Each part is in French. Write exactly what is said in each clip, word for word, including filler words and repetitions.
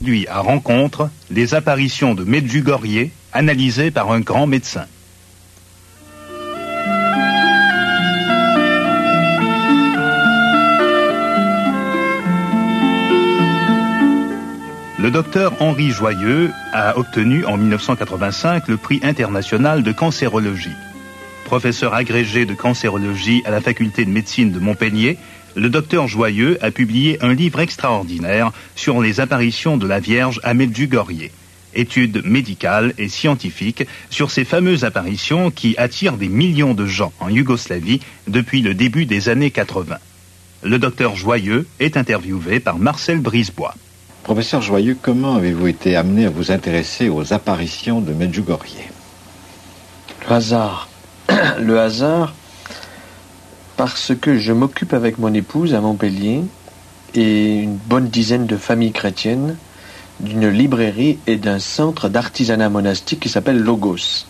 lui à rencontre les apparitions de Medjugorje analysées par un grand médecin. Le docteur Henri Joyeux a obtenu en mille neuf cent quatre-vingt-cinq le prix international de cancérologie. Professeur agrégé de cancérologie à la faculté de médecine de Montpellier, le docteur Joyeux a publié un livre extraordinaire sur les apparitions de la Vierge à Medjugorje, études médicales et scientifiques sur ces fameuses apparitions qui attirent des millions de gens en Yougoslavie depuis le début des années quatre-vingt. Le docteur Joyeux est interviewé par Marcel Brisebois. Professeur Joyeux, comment avez-vous été amené à vous intéresser aux apparitions de Medjugorje? Le hasard. Le hasard, parce que je m'occupe avec mon épouse à Montpellier et une bonne dizaine de familles chrétiennes d'une librairie et d'un centre d'artisanat monastique qui s'appelle Logos.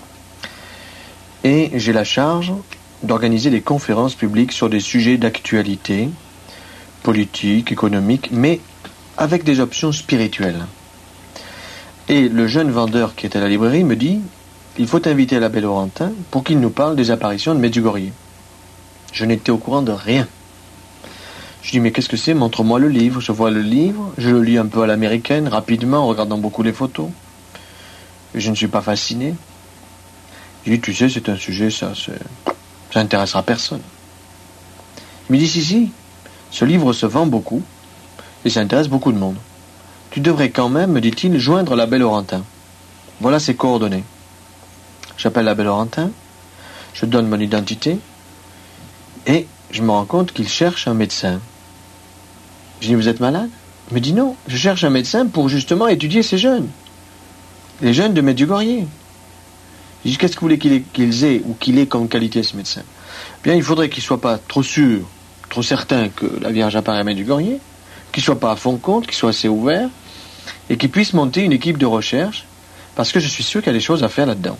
Et j'ai la charge d'organiser des conférences publiques sur des sujets d'actualité, politique, économique, mais avec des options spirituelles. Et le jeune vendeur qui est à la librairie me dit « Il faut inviter l'abbé Laurentin pour qu'il nous parle des apparitions de Medjugorje. » Je n'étais au courant de rien. Je dis « Mais qu'est-ce que c'est? Montre-moi le livre. » Je vois le livre, je le lis un peu à l'américaine, rapidement, en regardant beaucoup les photos. Et je ne suis pas fasciné. Je dis « Tu sais, c'est un sujet, ça, c'est... ça n'intéressera personne. » Il me dit « Si, si, ce livre se vend beaucoup. Et ça intéresse beaucoup de monde. Tu devrais quand même, me dit-il, joindre l'abbé Laurentin. Voilà ses coordonnées. J'appelle l'abbé Laurentin, je donne mon identité, et je me rends compte qu'il cherche un médecin. Je dis, vous êtes malade? Il me dit, non, je cherche un médecin pour justement étudier ces jeunes. Les jeunes de Medjugorje. Je dis, qu'est-ce que vous voulez qu'ils qu'ils aient, ou qu'il ait comme qualité, ce médecin? Bien, il faudrait qu'il ne soit pas trop sûr, trop certain que la Vierge apparaît à Medjugorje, qu'il ne soit pas à fond compte, qu'il soit assez ouvert, et qu'il puisse monter une équipe de recherche, parce que je suis sûr qu'il y a des choses à faire là-dedans.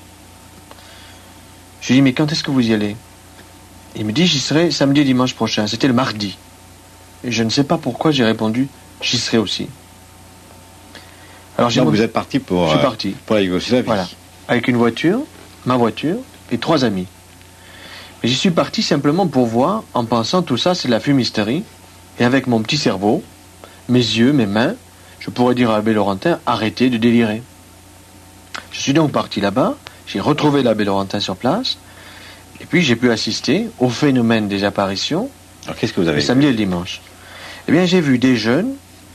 Je lui dis, mais quand est-ce que vous y allez? Il me dit, j'y serai samedi et dimanche prochain. C'était le mardi. Et je ne sais pas pourquoi j'ai répondu, j'y serai aussi. Alors, j'ai Donc mon... vous êtes parti pour, je suis parti. pour la Yougoslavie. Voilà. Avec une voiture, ma voiture, et trois amis. Mais j'y suis parti simplement pour voir, en pensant tout ça, c'est de la fumisterie. Et avec mon petit cerveau, mes yeux, mes mains, je pourrais dire à l'abbé Laurentin, arrêtez de délirer. Je suis donc parti là-bas, j'ai retrouvé l'abbé Laurentin sur place, et puis j'ai pu assister au phénomène des apparitions. Alors qu'est-ce que vous avez le samedi et le dimanche? Eh bien, j'ai vu des jeunes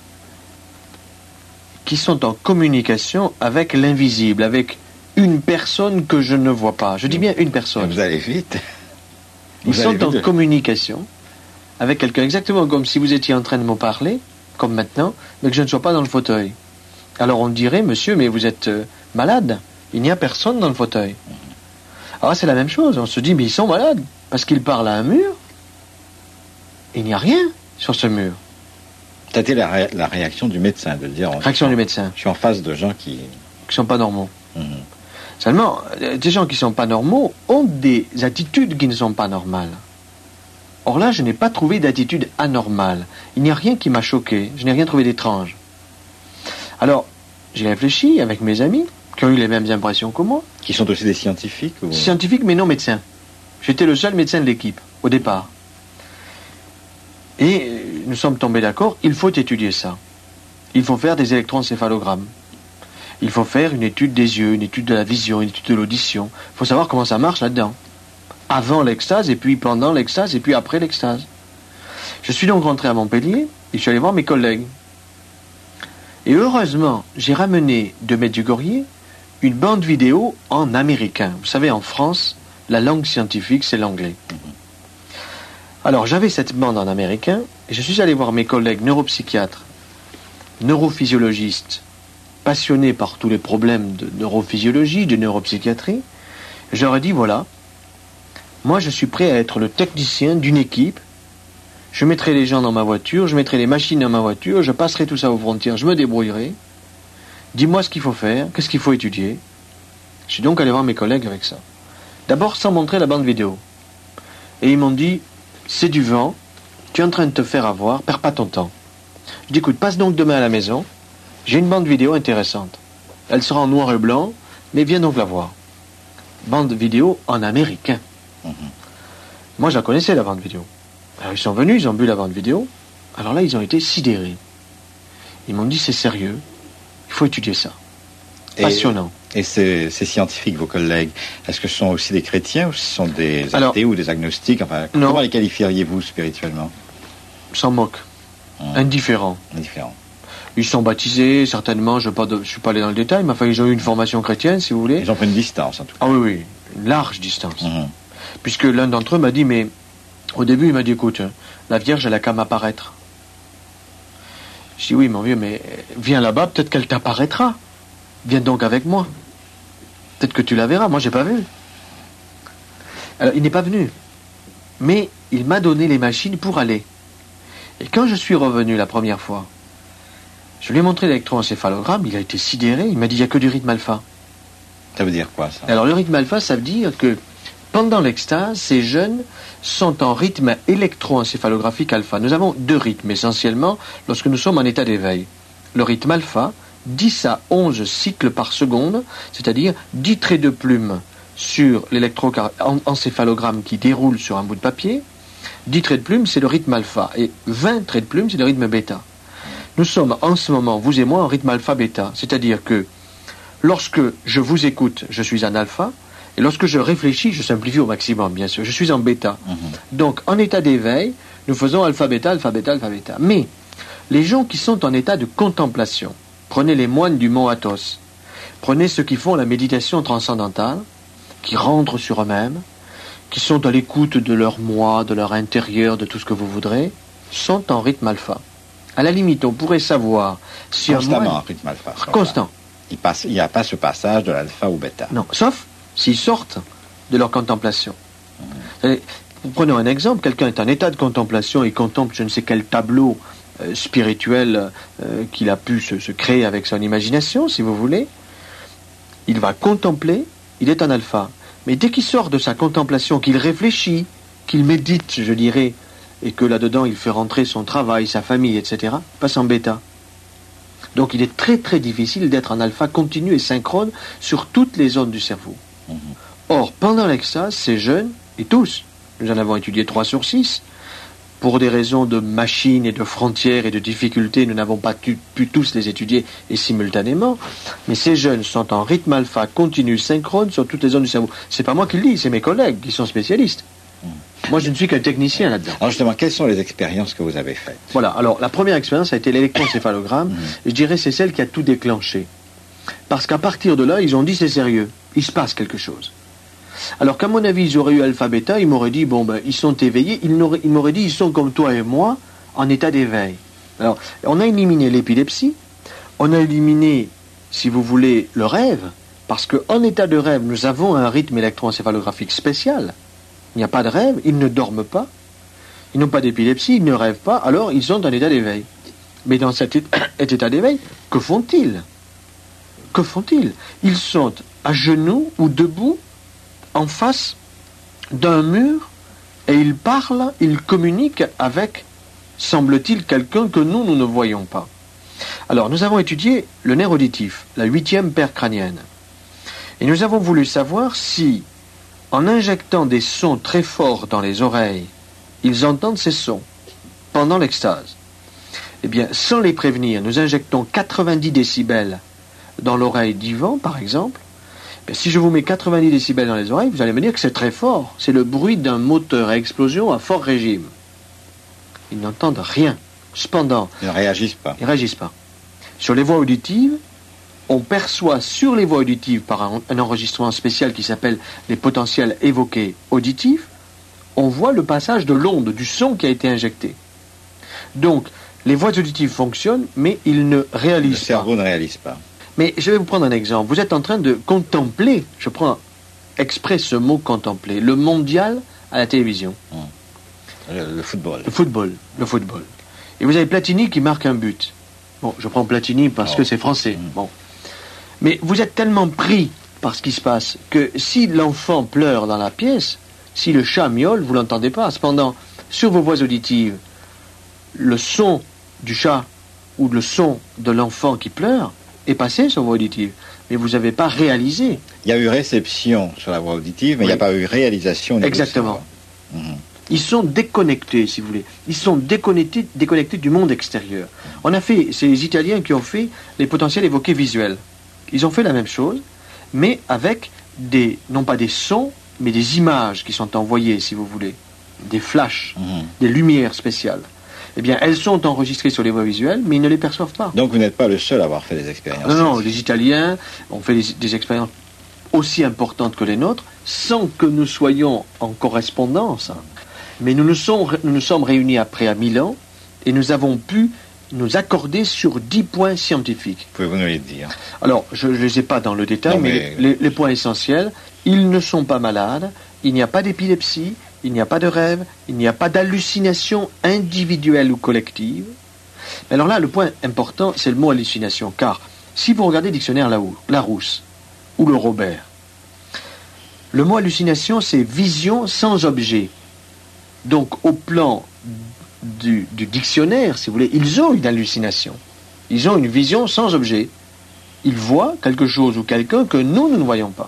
qui sont en communication avec l'invisible, avec une personne que je ne vois pas. Je dis bien une personne. Vous allez vite. Ils sont en communication avec quelqu'un, exactement comme si vous étiez en train de me parler, comme maintenant, mais que je ne sois pas dans le fauteuil. Alors on dirait, monsieur, mais vous êtes euh, malade. Il n'y a personne dans le fauteuil. Alors c'est la même chose. On se dit, mais ils sont malades, parce qu'ils parlent à un mur. Il n'y a rien sur ce mur. C'était la, ré la réaction du médecin, de dire... Réaction du médecin. Je suis en face de gens qui... Qui ne sont pas normaux. Mmh. Seulement, des gens qui ne sont pas normaux ont des attitudes qui ne sont pas normales. Or là, je n'ai pas trouvé d'attitude anormale. Il n'y a rien qui m'a choqué. Je n'ai rien trouvé d'étrange. Alors, j'ai réfléchi avec mes amis, qui ont eu les mêmes impressions que moi. Qui sont aussi des scientifiques ou... Scientifiques, mais non médecins. J'étais le seul médecin de l'équipe, au départ. Et nous sommes tombés d'accord, il faut étudier ça. Il faut faire des électroencéphalogrammes. Il faut faire une étude des yeux, une étude de la vision, une étude de l'audition. Il faut savoir comment ça marche là-dedans. Avant l'extase, et puis pendant l'extase, et puis après l'extase. Je suis donc rentré à Montpellier, et je suis allé voir mes collègues. Et heureusement, j'ai ramené de Medjugorje une bande vidéo en américain. Vous savez, en France, la langue scientifique, c'est l'anglais. Alors, j'avais cette bande en américain, et je suis allé voir mes collègues neuropsychiatres, neurophysiologistes, passionnés par tous les problèmes de neurophysiologie, de neuropsychiatrie. Je leur ai dit, voilà, moi je suis prêt à être le technicien d'une équipe. Je mettrai les gens dans ma voiture, je mettrai les machines dans ma voiture, je passerai tout ça aux frontières, je me débrouillerai. Dis-moi ce qu'il faut faire, qu'est-ce qu'il faut étudier. Je suis donc allé voir mes collègues avec ça. D'abord sans montrer la bande vidéo. Et ils m'ont dit, c'est du vent, tu es en train de te faire avoir, perds pas ton temps. Je dis, écoute, passe donc demain à la maison, J'ai une bande vidéo intéressante. Elle sera en noir et blanc, mais viens donc la voir. Bande vidéo en américain. Mmh. Moi, je la connaissais, la bande vidéo. Alors, ils sont venus, ils ont vu la bande vidéo. Alors là, ils ont été sidérés. Ils m'ont dit, c'est sérieux, il faut étudier ça. Passionnant. Et, et ces, ces scientifiques, vos collègues, est-ce que ce sont aussi des chrétiens ou ce sont des athées Alors, ou des agnostiques? Enfin, non. Comment les qualifieriez-vous spirituellement? S'en moquent. Hum. Indifférents. Indifférents. Ils sont baptisés, certainement, je ne suis pas allé dans le détail, mais enfin, ils ont eu une formation chrétienne, si vous voulez. Ils ont pris une distance, en tout cas. Ah oui, oui, une large distance. Hum. Puisque l'un d'entre eux m'a dit, mais au début, il m'a dit, écoute, la Vierge, elle a qu'à m'apparaître. Je dis, oui, mon vieux, mais viens là-bas, peut-être qu'elle t'apparaîtra. Viens donc avec moi. Peut-être que tu la verras. Moi, j'ai pas vu. Alors, il n'est pas venu. Mais il m'a donné les machines pour aller. Et quand je suis revenu la première fois, je lui ai montré l'électroencéphalogramme, il a été sidéré, il m'a dit, il n'y a que du rythme alpha. Ça veut dire quoi, ça? Alors, le rythme alpha, ça veut dire que pendant l'extase, ces jeunes sont en rythme électroencéphalographique alpha. Nous avons deux rythmes, essentiellement, lorsque nous sommes en état d'éveil. Le rythme alpha, dix à onze cycles par seconde, c'est-à-dire dix traits de plume sur l'électroencéphalogramme qui déroule sur un bout de papier. dix traits de plume, c'est le rythme alpha, et vingt traits de plume, c'est le rythme bêta. Nous sommes en ce moment, vous et moi, en rythme alpha-bêta, c'est-à-dire que lorsque je vous écoute, je suis en alpha, et lorsque je réfléchis, je simplifie au maximum, bien sûr, je suis en bêta. Mmh. Donc, en état d'éveil, nous faisons alpha-bêta, alpha-bêta, alpha-bêta. Mais les gens qui sont en état de contemplation, prenez les moines du mont Athos, prenez ceux qui font la méditation transcendantale, qui rentrent sur eux-mêmes, qui sont à l'écoute de leur moi, de leur intérieur, de tout ce que vous voudrez, sont en rythme alpha. À la limite, on pourrait savoir si constamment un moine... en rythme alpha. Constant. Il passe, il n'y a pas ce passage de l'alpha au bêta. Non, sauf s'ils sortent de leur contemplation. Mmh. Prenons un exemple, quelqu'un est en état de contemplation et contemple je ne sais quel tableau euh, spirituel euh, qu'il a pu se, se créer avec son imagination, si vous voulez. Il va contempler, il est en alpha. Mais dès qu'il sort de sa contemplation, qu'il réfléchit, qu'il médite, je dirais, et que là-dedans il fait rentrer son travail, sa famille, et cetera, il passe en bêta. Donc il est très très difficile d'être en alpha continu et synchrone sur toutes les zones du cerveau. Mmh. Or, pendant l'extase, ces jeunes, et tous, nous en avons étudié trois sur six, pour des raisons de machines et de frontières et de difficultés, nous n'avons pas pu, pu tous les étudier et simultanément, mais ces jeunes sont en rythme alpha continu, synchrone sur toutes les zones du cerveau. C'est pas moi qui le dis, c'est mes collègues qui sont spécialistes. Mmh. Moi, je ne suis qu'un technicien là-dedans. Alors justement, quelles sont les expériences que vous avez faites? Voilà, alors la première expérience a été l'électroencéphalogramme, mmh. et je dirais c'est celle qui a tout déclenché. Parce qu'à partir de là, ils ont dit c'est sérieux, il se passe quelque chose. Alors qu'à mon avis, ils auraient eu alpha-bêta, ils m'auraient dit, bon ben, ils sont éveillés, ils, ils m'auraient dit, ils sont comme toi et moi, en état d'éveil. Alors, on a éliminé l'épilepsie, on a éliminé, si vous voulez, le rêve, parce qu'en état de rêve, nous avons un rythme électroencéphalographique spécial. Il n'y a pas de rêve, ils ne dorment pas, ils n'ont pas d'épilepsie, ils ne rêvent pas, alors ils sont en état d'éveil. Mais dans cet état d'éveil, que font-ils? Que font-ils? Ils sont à genoux ou debout, en face d'un mur, et ils parlent, ils communiquent avec, semble-t-il, quelqu'un que nous, nous ne voyons pas. Alors, nous avons étudié le nerf auditif, la huitième paire crânienne. Et nous avons voulu savoir si, en injectant des sons très forts dans les oreilles, ils entendent ces sons pendant l'extase. Eh bien, sans les prévenir, nous injectons quatre-vingt-dix décibels dans l'oreille d'Yvan, par exemple. Bien, si je vous mets quatre-vingt-dix décibels dans les oreilles, vous allez me dire que c'est très fort. C'est le bruit d'un moteur à explosion à fort régime. Ils n'entendent rien. Cependant, ils ne réagissent pas. Ils ne réagissent pas. Sur les voies auditives, on perçoit sur les voies auditives par un, un enregistrement spécial qui s'appelle les potentiels évoqués auditifs, on voit le passage de l'onde, du son qui a été injecté. Donc, les voies auditives fonctionnent, mais ils ne réalisent pas. Le cerveau pas. ne réalise pas. Mais je vais vous prendre un exemple. Vous êtes en train de contempler, je prends exprès ce mot contempler, le mondial à la télévision. Mmh. Le, le football. Le football, le football. Et vous avez Platini qui marque un but. Bon, je prends Platini parce oh. que c'est français. Mmh. Bon. Mais vous êtes tellement pris par ce qui se passe que si l'enfant pleure dans la pièce, si le chat miaule, vous ne l'entendez pas. Cependant, sur vos voies auditives, le son du chat ou le son de l'enfant qui pleure est passé sur voie auditive. Mais vous n'avez pas réalisé. Il y a eu réception sur la voie auditive, mais oui. Il n'y a pas eu réalisation. Exactement. Mmh. Ils sont déconnectés, si vous voulez. Ils sont déconnectés, déconnectés du monde extérieur. On a fait, c'est les Italiens qui ont fait les potentiels évoqués visuels. Ils ont fait la même chose, mais avec des, non pas des sons, mais des images qui sont envoyées, si vous voulez. Des flashs, mmh. des lumières spéciales. Eh bien, elles sont enregistrées sur les voies visuelles, mais ils ne les perçoivent pas. Donc vous n'êtes pas le seul à avoir fait des expériences. Non, non, les Italiens ont fait des, des expériences aussi importantes que les nôtres, sans que nous soyons en correspondance. Mais nous nous sommes, nous nous sommes réunis après à Milan, et nous avons pu nous accorder sur dix points scientifiques. Pouvez-vous nous les dire? Alors, je ne les ai pas dans le détail, non, mais, mais les, les points essentiels, ils ne sont pas malades, il n'y a pas d'épilepsie, il n'y a pas de rêve, il n'y a pas d'hallucination individuelle ou collective. Mais alors là, le point important, c'est le mot hallucination. Car si vous regardez le dictionnaire Larousse ou le Robert, le mot hallucination, c'est vision sans objet. Donc au plan du, du dictionnaire, si vous voulez, ils ont une hallucination. Ils ont une vision sans objet. Ils voient quelque chose ou quelqu'un que nous, nous ne voyons pas.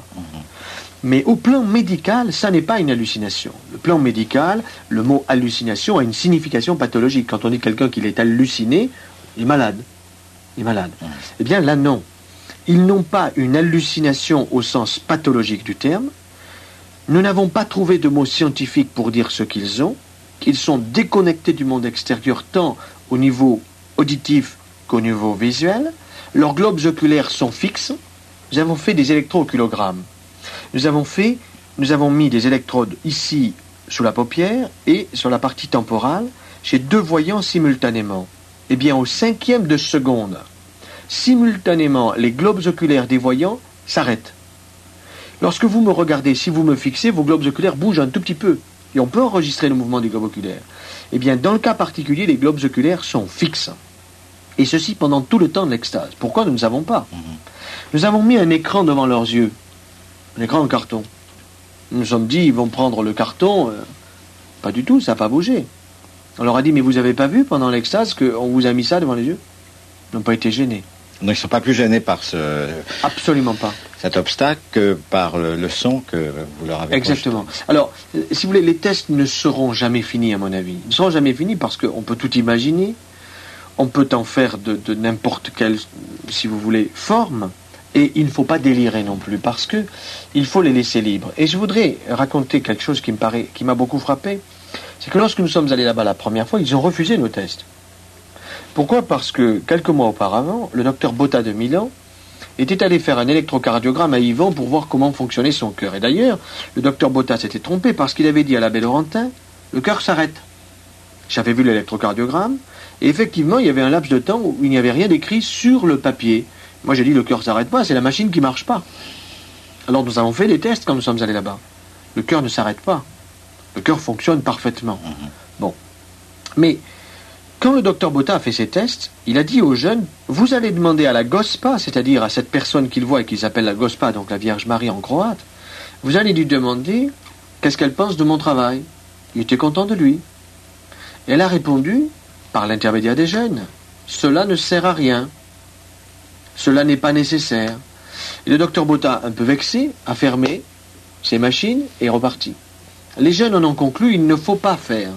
Mais au plan médical, ça n'est pas une hallucination. Le plan médical, le mot hallucination a une signification pathologique. Quand on dit quelqu'un qu'il est halluciné, il est malade. Il est malade. Mmh. Eh bien là, non. Ils n'ont pas une hallucination au sens pathologique du terme. Nous n'avons pas trouvé de mots scientifiques pour dire ce qu'ils ont. Ils sont déconnectés du monde extérieur tant au niveau auditif qu'au niveau visuel. Leurs globes oculaires sont fixes. Nous avons fait des électroculogrammes. Nous avons fait, nous avons mis des électrodes ici sous la paupière et sur la partie temporale chez deux voyants simultanément. Eh bien, au cinquième de seconde, simultanément, les globes oculaires des voyants s'arrêtent. Lorsque vous me regardez, si vous me fixez, vos globes oculaires bougent un tout petit peu. Et on peut enregistrer le mouvement des globes oculaires. Eh bien, dans le cas particulier, les globes oculaires sont fixes. Et ceci pendant tout le temps de l'extase. Pourquoi nous ne savons pas? Nous avons mis un écran devant leurs yeux. Un écran en carton. Nous nous sommes dit, ils vont prendre le carton. Euh, pas du tout, ça n'a pas bougé. On leur a dit, mais vous n'avez pas vu pendant l'extase qu'on vous a mis ça devant les yeux? Ils n'ont pas été gênés. Donc ils ne sont pas plus gênés par ce... Absolument pas. Cet obstacle que par le, le son que vous leur avez Exactement. projeté. Alors, si vous voulez, les tests ne seront jamais finis, à mon avis. Ils ne seront jamais finis parce qu'on peut tout imaginer. On peut en faire de, de n'importe quelle, si vous voulez, forme. Et il ne faut pas délirer non plus, parce que il faut les laisser libres. Et je voudrais raconter quelque chose qui me paraît, qui m'a beaucoup frappé. C'est que lorsque nous sommes allés là-bas la première fois, ils ont refusé nos tests. Pourquoi? Parce que quelques mois auparavant, le docteur Botta de Milan était allé faire un électrocardiogramme à Yvan pour voir comment fonctionnait son cœur. Et d'ailleurs, le docteur Botta s'était trompé parce qu'il avait dit à l'abbé Laurentin, le cœur s'arrête. J'avais vu l'électrocardiogramme, et effectivement, il y avait un laps de temps où il n'y avait rien d'écrit sur le papier. Moi, j'ai dit, le cœur ne s'arrête pas, c'est la machine qui ne marche pas. Alors, nous avons fait des tests quand nous sommes allés là-bas. Le cœur ne s'arrête pas. Le cœur fonctionne parfaitement. Mmh. Bon. Mais, quand le docteur Botta a fait ses tests, il a dit aux jeunes, vous allez demander à la Gospa, c'est-à-dire à cette personne qu'il voit et qui s'appelle la Gospa, donc la Vierge Marie en croate, vous allez lui demander qu'est-ce qu'elle pense de mon travail. Il était content de lui. Et elle a répondu, par l'intermédiaire des jeunes, cela ne sert à rien. Cela n'est pas nécessaire. Et le docteur Botta, un peu vexé, a fermé ses machines et est reparti. Les jeunes en ont conclu, il ne faut pas faire.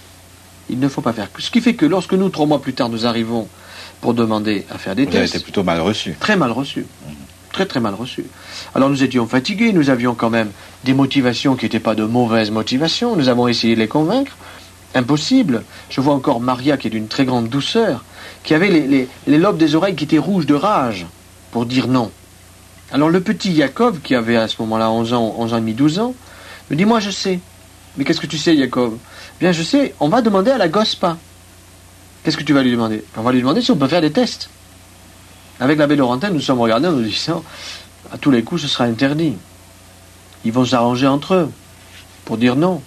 Il ne faut pas faire. Ce qui fait que lorsque nous, trois mois plus tard, nous arrivons pour demander à faire des Vous tests... avez été plutôt mal reçu. Très mal reçu. Mmh. Très très mal reçu. Alors nous étions fatigués, nous avions quand même des motivations qui n'étaient pas de mauvaises motivations. Nous avons essayé de les convaincre. Impossible. Je vois encore Maria, qui est d'une très grande douceur, qui avait les, les, les lobes des oreilles qui étaient rouges de rage, pour dire non. Alors le petit Jacob, qui avait à ce moment-là onze ans, onze ans et demi, douze ans, me dit, moi je sais. Mais qu'est-ce que tu sais, Jacob? Bien, je sais, on va demander à la Gospa. Qu'est-ce que tu vas lui demander? On va lui demander si on peut faire des tests. Avec l'abbé Laurentin, nous sommes regardés en nous disant, à tous les coups, ce sera interdit. Ils vont s'arranger entre eux, pour dire non.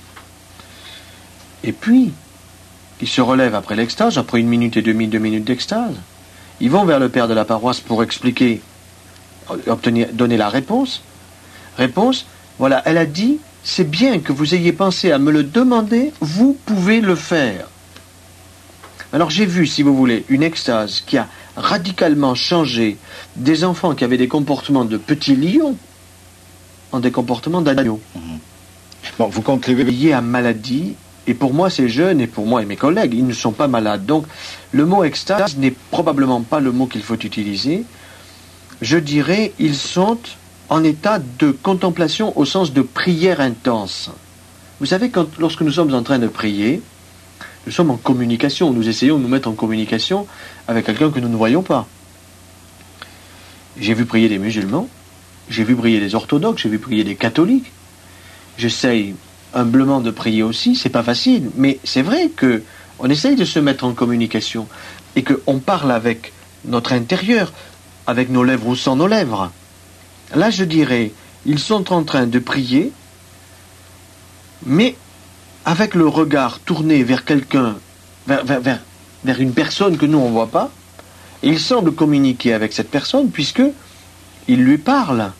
Et puis, ils se relèvent après l'extase, après une minute et demie, deux minutes d'extase. Ils vont vers le père de la paroisse pour expliquer, obtenir, donner la réponse. Réponse, voilà, elle a dit, c'est bien que vous ayez pensé à me le demander, vous pouvez le faire. Alors j'ai vu, si vous voulez, une extase qui a radicalement changé des enfants qui avaient des comportements de petits lions en des comportements d'agneaux. Mmh. Bon, vous concluez... Liés à maladie, et pour moi ces jeunes, et pour moi et mes collègues, ils ne sont pas malades. Donc le mot extase n'est probablement pas le mot qu'il faut utiliser. Je dirais, ils sont en état de contemplation au sens de prière intense. Vous savez, quand, lorsque nous sommes en train de prier, nous sommes en communication, nous essayons de nous mettre en communication avec quelqu'un que nous ne voyons pas. J'ai vu prier des musulmans, j'ai vu prier des orthodoxes, j'ai vu prier des catholiques. J'essaye humblement de prier aussi, c'est pas facile, mais c'est vrai que on essaye de se mettre en communication et qu'on parle avec notre intérieur, avec nos lèvres ou sans nos lèvres. Là, je dirais, ils sont en train de prier, mais avec le regard tourné vers quelqu'un, vers, vers, vers, vers une personne que nous on ne voit pas, et ils semblent communiquer avec cette personne puisque ils lui parlent.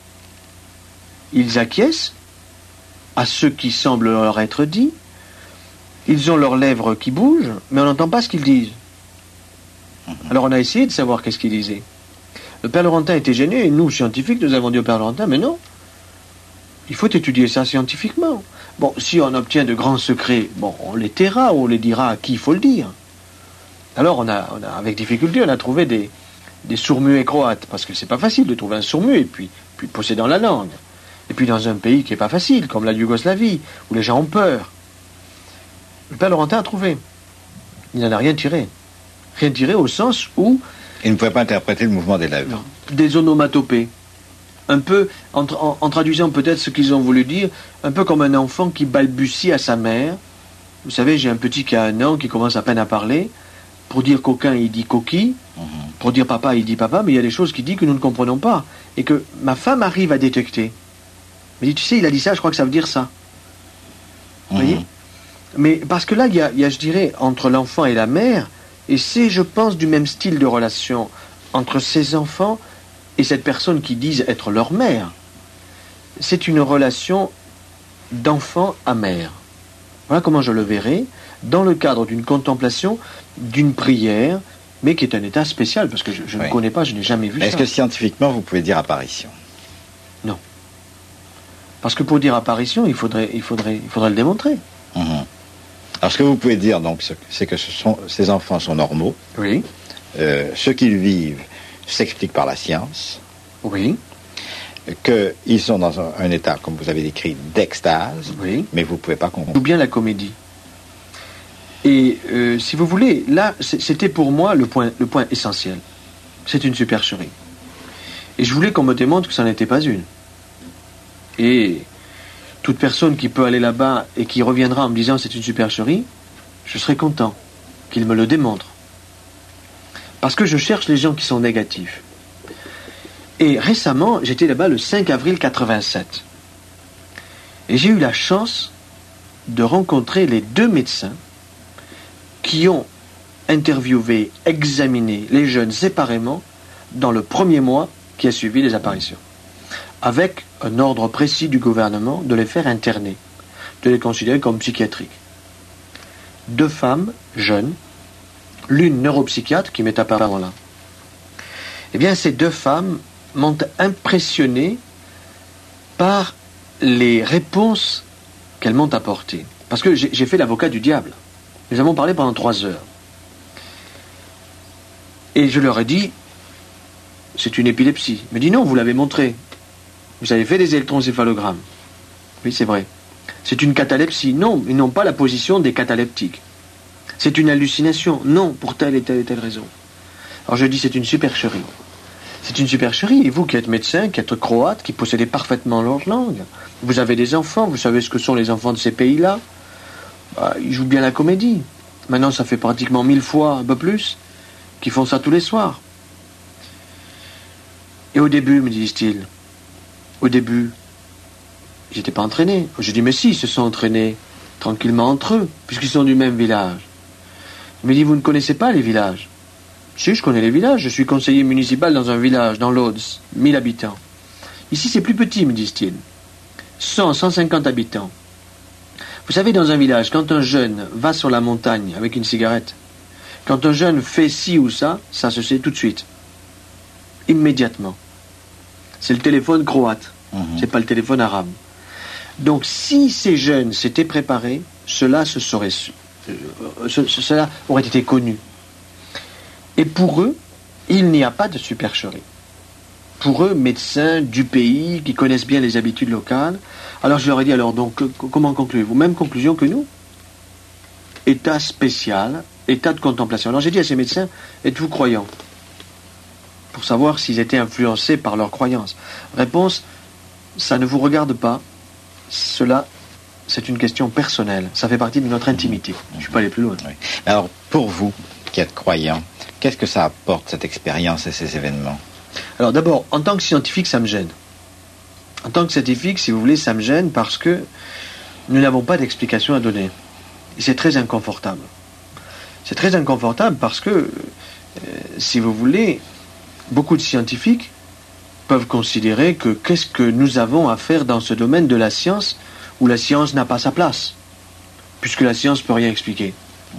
Ils acquiescent à ce qui semble leur être dit. Ils ont leurs lèvres qui bougent, mais on n'entend pas ce qu'ils disent. Alors on a essayé de savoir qu'est-ce qu'ils disaient. Le Père Laurentin était gêné, et nous, scientifiques, nous avons dit au Père Laurentin, mais non, il faut étudier ça scientifiquement. Bon, si on obtient de grands secrets, bon, on les taira, ou on les dira à qui il faut le dire. Alors, on a, on a, avec difficulté, on a trouvé des, des sourds-muets croates, parce que c'est pas facile de trouver un sourd-muet, et puis, puis possédant la langue. Et puis dans un pays qui est pas facile, comme la Yougoslavie, où les gens ont peur. Le Père Laurentin a trouvé. Il n'en a rien tiré. Rien tiré au sens où... Il ne pouvait pas interpréter le mouvement des lèvres. Non. Des onomatopées. Un peu, en, en, en traduisant peut-être ce qu'ils ont voulu dire, un peu comme un enfant qui balbutie à sa mère. Vous savez, j'ai un petit qui a un an, qui commence à peine à parler. Pour dire coquin, il dit coquille. Mm-hmm. Pour dire papa, il dit papa, mais il y a des choses qu'il dit que nous ne comprenons pas. Et que ma femme arrive à détecter. Mais dit, tu sais, il a dit ça, je crois que ça veut dire ça. Vous mm-hmm. voyez ? Mais parce que là, il y a, il y a, je dirais, entre l'enfant et la mère, et c'est, je pense, du même style de relation entre ces enfants et cette personne qui disent être leur mère. C'est une relation d'enfant à mère. Voilà comment je le verrai, dans le cadre d'une contemplation, d'une prière, mais qui est un état spécial, parce que je, je oui. ne connais pas, je n'ai jamais vu Est-ce ça. Est-ce que scientifiquement, vous pouvez dire apparition ? Non. Parce que pour dire apparition, il faudrait, il faudrait, il faudrait le démontrer. Mmh. Alors, ce que vous pouvez dire, donc, c'est que ce sont, ces enfants sont normaux. Oui. Euh, ce qu'ils vivent s'explique par la science. Oui. Qu'ils sont dans un, un état, comme vous avez décrit, d'extase. Oui. Mais vous ne pouvez pas comprendre. Ou bien la comédie. Et euh, si vous voulez, là, c'était pour moi le point, le point essentiel. C'est une supercherie. Et je voulais qu'on me démontre que ça n'était pas une. Et toute personne qui peut aller là-bas et qui reviendra en me disant c'est une supercherie, je serai content qu'il me le démontre. Parce que je cherche les gens qui sont négatifs. Et récemment, j'étais là-bas le cinq avril quatre-vingt-sept. Et j'ai eu la chance de rencontrer les deux médecins qui ont interviewé, examiné les jeunes séparément dans le premier mois qui a suivi les apparitions. Avec un ordre précis du gouvernement de les faire interner, de les considérer comme psychiatriques. Deux femmes jeunes, l'une neuropsychiatre qui m'est apparue là. Eh bien, ces deux femmes m'ont impressionné par les réponses qu'elles m'ont apportées. Parce que j'ai, j'ai fait l'avocat du diable. Nous avons parlé pendant trois heures. Et je leur ai dit, c'est une épilepsie. Ils me dit non, vous l'avez montré. Vous avez fait des électroencéphalogrammes. Oui, c'est vrai. C'est une catalepsie. Non, ils n'ont pas la position des cataleptiques. C'est une hallucination. Non, pour telle et telle et telle raison. Alors je dis, c'est une supercherie. C'est une supercherie. Et vous qui êtes médecin, qui êtes croate, qui possédez parfaitement leur langue, vous avez des enfants, vous savez ce que sont les enfants de ces pays-là. Bah, ils jouent bien la comédie. Maintenant, ça fait pratiquement mille fois, un peu plus, qu'ils font ça tous les soirs. Et au début, me disent-ils, au début, j'étais pas entraîné. Je dis, mais si, ils se sont entraînés tranquillement entre eux, puisqu'ils sont du même village. Il me dit, vous ne connaissez pas les villages? Si, je connais les villages. Je suis conseiller municipal dans un village, dans l'Aude, mille habitants. Ici, c'est plus petit, me disent-ils. cent, cent cinquante habitants. Vous savez, dans un village, quand un jeune va sur la montagne avec une cigarette, Quand un jeune fait ci ou ça, ça se sait tout de suite. Immédiatement. C'est le téléphone croate. Mmh. C'est pas le téléphone arabe. Donc, si ces jeunes s'étaient préparés, cela se serait, euh, ce, cela aurait été connu. Et pour eux, il n'y a pas de supercherie. Pour eux, médecins du pays, qui connaissent bien les habitudes locales, alors je leur ai dit, alors donc, comment concluez-vous? Même conclusion que nous. État spécial, état de contemplation. Alors j'ai dit à ces médecins, êtes-vous croyants? Pour savoir s'ils étaient influencés par leurs croyances. Réponse, ça ne vous regarde pas. Cela, c'est une question personnelle. Ça fait partie de notre intimité. Je ne suis pas allé plus loin. Oui. Alors, pour vous, qui êtes croyant, qu'est-ce que ça apporte, cette expérience et ces événements? Alors d'abord, en tant que scientifique, ça me gêne. En tant que scientifique, si vous voulez, ça me gêne parce que nous n'avons pas d'explication à donner. Et c'est très inconfortable. C'est très inconfortable parce que, euh, si vous voulez, beaucoup de scientifiques peuvent considérer que qu'est-ce que nous avons à faire dans ce domaine de la science où la science n'a pas sa place, puisque la science ne peut rien expliquer.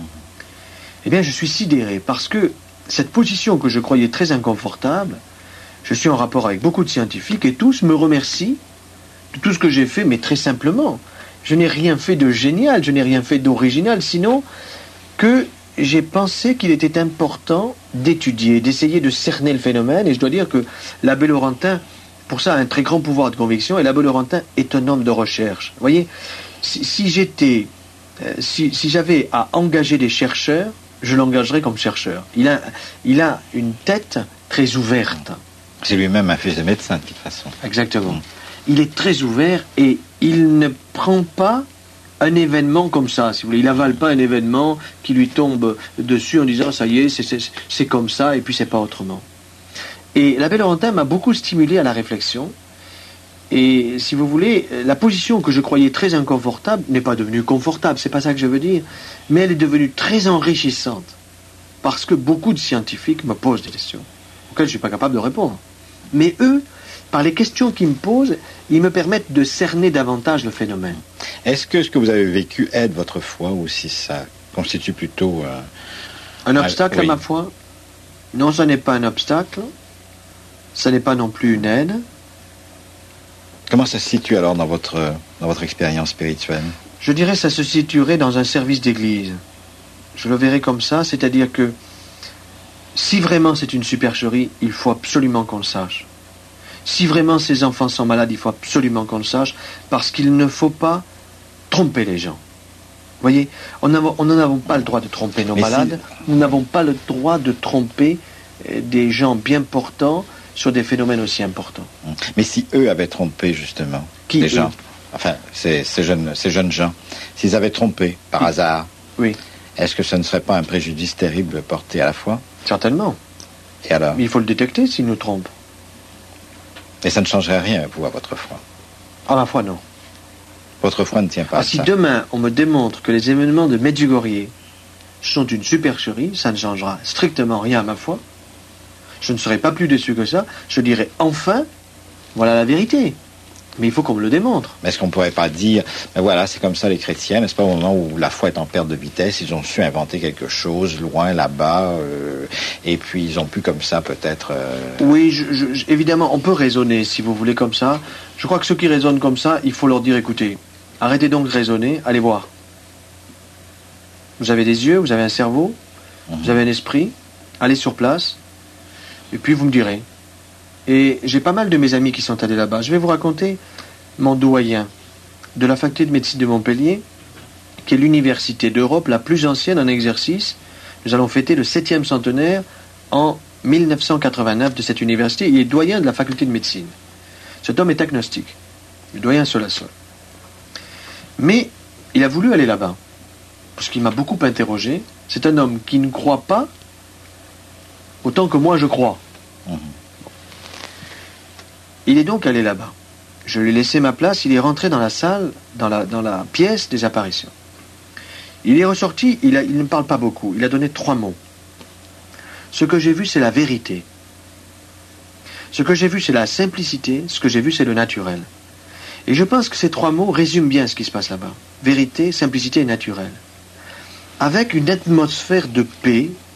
Eh bien, je suis sidéré parce que cette position que je croyais très inconfortable, je suis en rapport avec beaucoup de scientifiques et tous me remercient de tout ce que j'ai fait, mais très simplement. Je n'ai rien fait de génial, je n'ai rien fait d'original, sinon que j'ai pensé qu'il était important d'étudier, d'essayer de cerner le phénomène, et je dois dire que l'abbé Laurentin, pour ça, a un très grand pouvoir de conviction, et l'abbé Laurentin est un homme de recherche. Vous voyez, si, si j'étais, euh, si, si j'avais à engager des chercheurs, je l'engagerais comme chercheur. Il a, il a une tête très ouverte. C'est lui-même un fils de médecin, de toute façon. Exactement. Mmh. Il est très ouvert et il ne prend pas un événement comme ça, si vous voulez. Il n'avale pas un événement qui lui tombe dessus en disant ça y est, c'est, c'est, c'est comme ça et puis c'est pas autrement. Et l'abbé Laurentin m'a beaucoup stimulé à la réflexion. Et si vous voulez, la position que je croyais très inconfortable n'est pas devenue confortable, c'est pas ça que je veux dire, mais elle est devenue très enrichissante. Parce que beaucoup de scientifiques me posent des questions auxquelles je ne suis pas capable de répondre. Mais eux, par les questions qu'ils me posent, ils me permettent de cerner davantage le phénomène. Est-ce que ce que vous avez vécu aide votre foi ou si ça constitue plutôt... Euh, un obstacle ah, oui. à ma foi? Non, ce n'est pas un obstacle. Ce n'est pas non plus une aide. Comment ça se situe alors dans votre, dans votre expérience spirituelle? Je dirais que ça se situerait dans un service d'église. Je le verrais comme ça, c'est-à-dire que si vraiment c'est une supercherie, il faut absolument qu'on le sache. Si vraiment ces enfants sont malades, il faut absolument qu'on le sache, parce qu'il ne faut pas tromper les gens. Vous voyez, on n'en avons pas le droit de tromper nos Mais malades, si... nous n'avons pas le droit de tromper des gens bien portants sur des phénomènes aussi importants. Mais si eux avaient trompé, justement, Qui, les eux gens, enfin, ces, ces, jeunes, ces jeunes gens, s'ils avaient trompé, par oui. hasard, oui. est-ce que ce ne serait pas un préjudice terrible porté à la foi? Certainement. Et alors? Mais il faut le détecter s'ils nous trompent. Et ça ne changerait rien, vous, à votre foi? À la foi, non. Votre foi ne tient pas ah, à si ça. Si demain, on me démontre que les événements de Medjugorje sont une supercherie, ça ne changera strictement rien à ma foi. Je ne serai pas plus déçu que ça. Je dirai, enfin, voilà la vérité. Mais il faut qu'on me le démontre. Mais est-ce qu'on ne pourrait pas dire, ben voilà, c'est comme ça les chrétiens, n'est-ce pas, au moment où la foi est en perte de vitesse, ils ont su inventer quelque chose, loin, là-bas, euh, et puis ils ont pu comme ça peut-être... Euh... Oui, je, je, évidemment, on peut raisonner, si vous voulez, comme ça. Je crois que ceux qui raisonnent comme ça, il faut leur dire, écoutez, arrêtez donc de raisonner, allez voir. Vous avez des yeux, vous avez un cerveau, mmh. vous avez un esprit, allez sur place, et puis vous me direz. Et j'ai pas mal de mes amis qui sont allés là-bas. Je vais vous raconter mon doyen de la faculté de médecine de Montpellier, qui est l'université d'Europe la plus ancienne en exercice. Nous allons fêter le septième centenaire en mille neuf cent quatre-vingt-neuf de cette université. Il est doyen de la faculté de médecine. Cet homme est agnostique. Le doyen seul à seul. Mais il a voulu aller là-bas, parce qu'il m'a beaucoup interrogé. C'est un homme qui ne croit pas autant que moi je crois. Mmh. Il est donc allé là-bas. Je lui ai laissé ma place, il est rentré dans la salle, dans la, dans la pièce des apparitions. Il est ressorti, il, a, il ne parle pas beaucoup, il a donné trois mots. Ce que j'ai vu, c'est la vérité. Ce que j'ai vu, c'est la simplicité, ce que j'ai vu, c'est le naturel. Et je pense que ces trois mots résument bien ce qui se passe là-bas. Vérité, simplicité et naturel. Avec une atmosphère de paix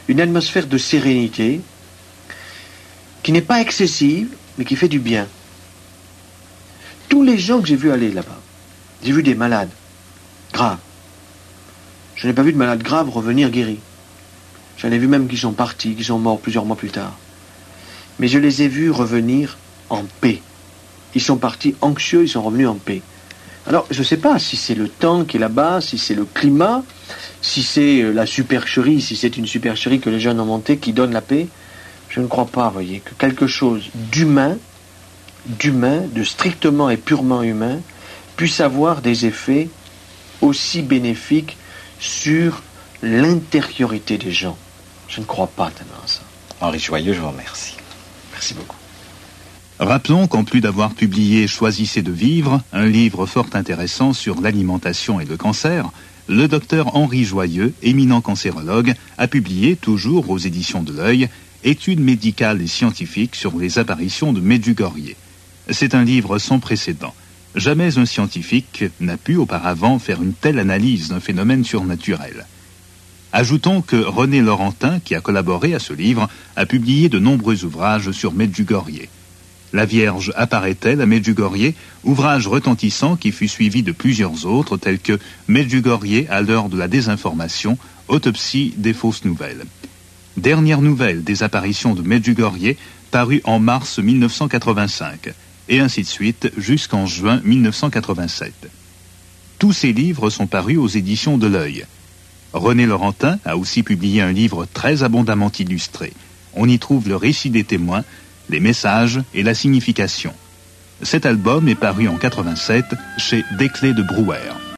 une atmosphère de sérénité qui n'est pas excessive, mais qui fait du bien. Tous les gens que j'ai vus aller là-bas, j'ai vu des malades graves. Je n'ai pas vu de malades graves revenir guéris. J'en ai vu même qui sont partis, qui sont morts plusieurs mois plus tard. Mais je les ai vus revenir en paix. Ils sont partis anxieux, ils sont revenus en paix. Alors, je ne sais pas si c'est le temps qui est là-bas, si c'est le climat, si c'est la supercherie, si c'est une supercherie que les jeunes ont montée qui donne la paix. Je ne crois pas, vous voyez, que quelque chose d'humain, d'humain, de strictement et purement humain, puisse avoir des effets aussi bénéfiques sur l'intériorité des gens. Je ne crois pas tellement à ça. Henri Joyeux, je vous remercie. Merci beaucoup. Rappelons qu'en plus d'avoir publié Choisissez de vivre, un livre fort intéressant sur l'alimentation et le cancer, le docteur Henri Joyeux, éminent cancérologue, a publié, toujours aux éditions de l'Œil, Études médicales et scientifiques sur les apparitions de Medjugorje. C'est un livre sans précédent. Jamais un scientifique n'a pu auparavant faire une telle analyse d'un phénomène surnaturel. Ajoutons que René Laurentin, qui a collaboré à ce livre, a publié de nombreux ouvrages sur Medjugorje. La Vierge apparaît-elle à Medjugorje, ouvrage retentissant qui fut suivi de plusieurs autres tels que Medjugorje à l'heure de la désinformation, autopsie des fausses nouvelles. Dernière nouvelle des apparitions de Medjugorje, parue en mars mille neuf cent quatre-vingt-cinq, et ainsi de suite jusqu'en juin mille neuf cent quatre-vingt-sept. Tous ces livres sont parus aux éditions de l'Œil. René Laurentin a aussi publié un livre très abondamment illustré. On y trouve le récit des témoins, les messages et la signification. Cet album est paru en quatre-vingt-sept chez Desclés de Brouwer.